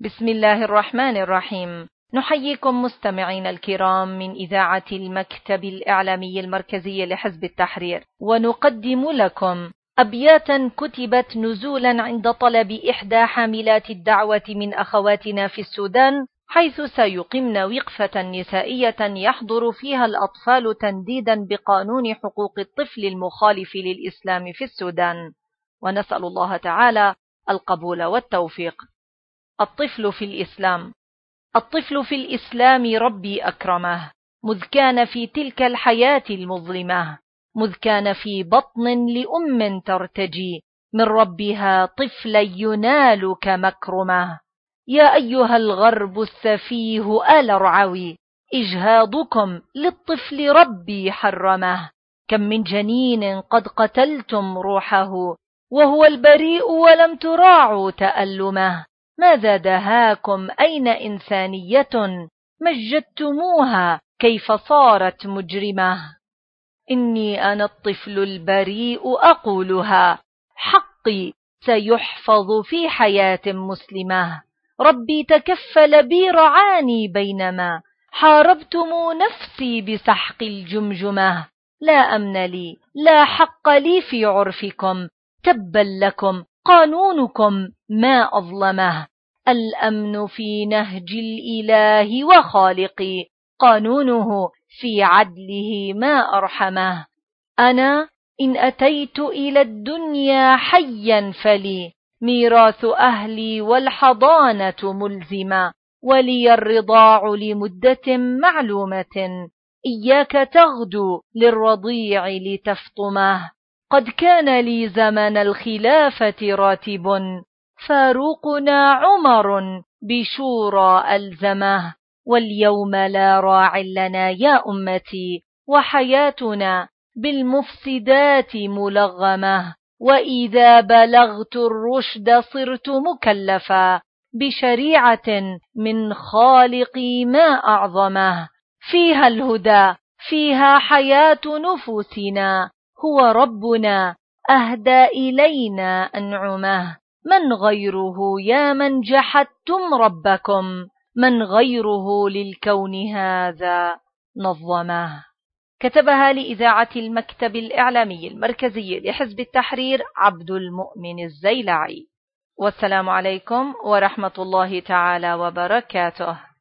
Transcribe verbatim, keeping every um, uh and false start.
بسم الله الرحمن الرحيم. نحييكم مستمعين الكرام من إذاعة المكتب الإعلامي المركزي لحزب التحرير، ونقدم لكم أبياتا كتبت نزولا عند طلب إحدى حاملات الدعوة من أخواتنا في السودان، حيث سيقمن وقفة نسائية يحضر فيها الأطفال تنديدا بقانون حقوق الطفل المخالف للإسلام في السودان، ونسأل الله تعالى القبول والتوفيق. الطفل في الإسلام. الطفل في الإسلام ربي أكرمه، مذ كان في تلك الحياة المظلمة، مذ كان في بطن لأم ترتجي من ربها طفلا ينال كمكرمه. يا أيها الغرب السفيه آل رعوي، إجهاضكم للطفل ربي حرمه. كم من جنين قد قتلتم روحه، وهو البريء ولم تراعوا تألمه. ماذا دهاكم؟ أين إنسانية؟ مجدتموها كيف صارت مجرمة. إني أنا الطفل البريء أقولها، حقي سيحفظ في حياة مسلمة. ربي تكفل بي رعاني بينما حاربتم نفسي بسحق الجمجمة. لا أمن لي، لا حق لي في عرفكم، تبا لكم قانونكم ما أظلمه. الأمن في نهج الإله وخالقي، قانونه في عدله ما أرحمه. أنا إن أتيت إلى الدنيا حيا فلي ميراث أهلي والحضانة ملزمة، ولي الرضاع لمدة معلومة، إياك تغدو للرضيع لتفطمه. قد كان لي زمن الخلافة راتب، فاروقنا عمر بشورى ألزمه. واليوم لا راع لنا يا أمتي، وحياتنا بالمفسدات ملغمة. وإذا بلغت الرشد صرت مكلفا بشريعة من خالقي ما أعظمه. فيها الهدى، فيها حياة نفوسنا، هو ربنا أهدى إلينا أنعمه. من غيره يا من جحدتم ربكم، من غيره للكون هذا نظمه. كتبها لإذاعة المكتب الإعلامي المركزي لحزب التحرير عبد المؤمن الزيلعي. والسلام عليكم ورحمة الله تعالى وبركاته.